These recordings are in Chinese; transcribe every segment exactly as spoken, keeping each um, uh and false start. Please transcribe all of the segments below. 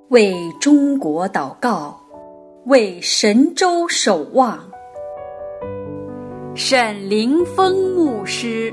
为中国祷告，为神州守望。沈凌峰牧师。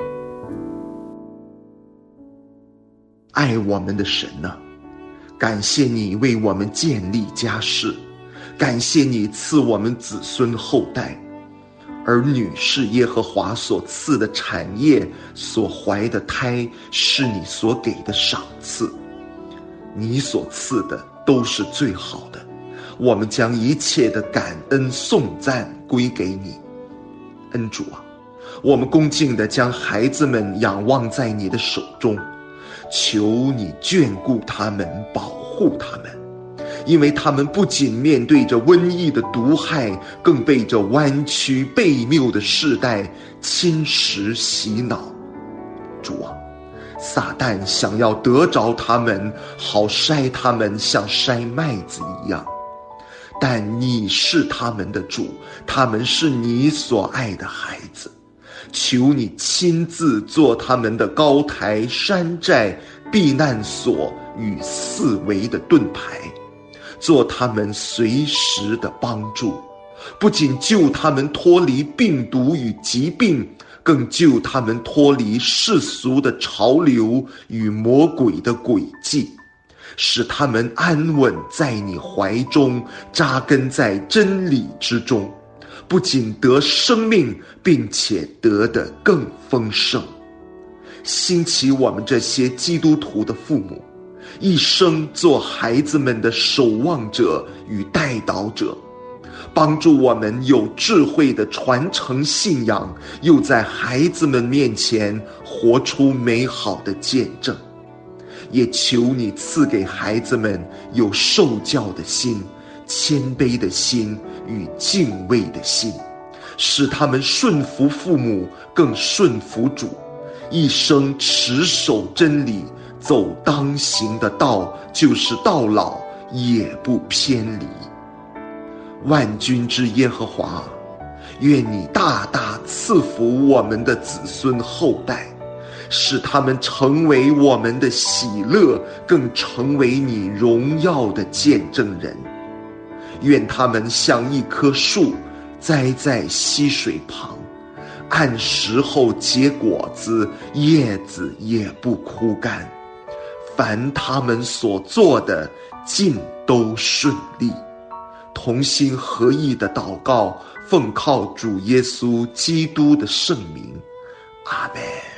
爱我们的神啊，感谢你为我们建立家室，感谢你赐我们子孙后代。儿女是耶和华所赐的产业，所怀的胎是你所给的赏赐。你所赐的都是最好的，我们将一切的感恩颂赞归给你。恩主啊，我们恭敬地将孩子们仰望在你的手中，求你眷顾他们，保护他们，因为他们不仅面对着瘟疫的毒害，更被这弯曲悖谬的世代侵蚀洗脑。主啊，撒旦想要得着他们，好筛他们像筛麦子一样，但你是他们的主，他们是你所爱的孩子。求你亲自做他们的高台、山寨、避难所与四围的盾牌，做他们随时的帮助，不仅救他们脱离病毒与疾病，更救他们脱离世俗的潮流与魔鬼的诡计，使他们安稳在你怀中，扎根在真理之中，不仅得生命，并且得得更丰盛。兴起我们这些基督徒的父母，一生做孩子们的守望者与带导者，帮助我们有智慧的传承信仰，又在孩子们面前活出美好的见证。也求你赐给孩子们有受教的心、谦卑的心与敬畏的心，使他们顺服父母，更顺服主，一生持守真理，走当行的道，就是到老也不偏离。万军之耶和华，愿你大大赐福我们的子孙后代，使他们成为我们的喜乐，更成为你荣耀的见证人。愿他们像一棵树栽在溪水旁，按时候结果子，叶子也不枯干。凡他们所做的，尽都顺利。同心合意的祷告，奉靠主耶稣基督的圣名，阿们。